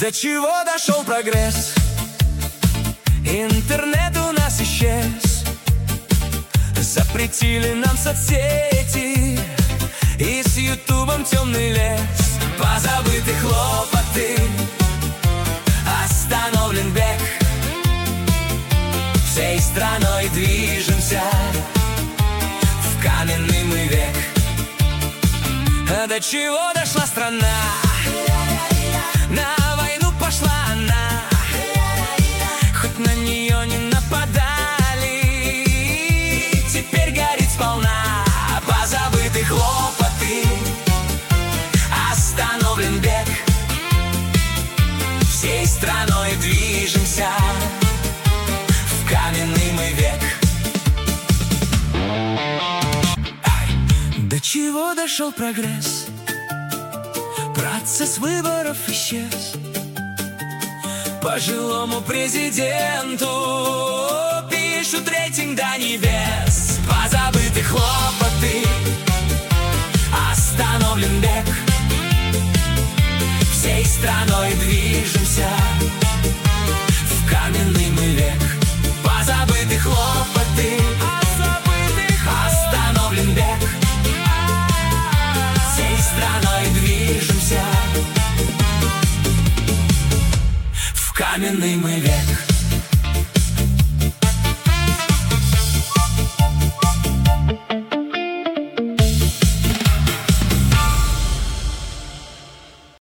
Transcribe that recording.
До чего дошел прогресс? Интернет у нас исчез. Запретили нам соцсети, и с ютубом темный лес. Позабыты хлопоты, остановлен бег. Всей страной движемся в каменный мы век. До чего дошла страна? На войну пошла она, хоть на нее не нападали. Теперь горит сполна. Позабыты хлопоты, остановлен бег. Всей страной движемся в каменный мы век. До чего дошел прогресс? Процесс выборов исчез. Пожилому президенту пишут рейтинг до небес. Позабыты хлопоты, остановлен бег. Всей страной движемся в каменный мы век. Позабыты хлопоты, остановлен бег. Всей страной движемся в каменный мы век.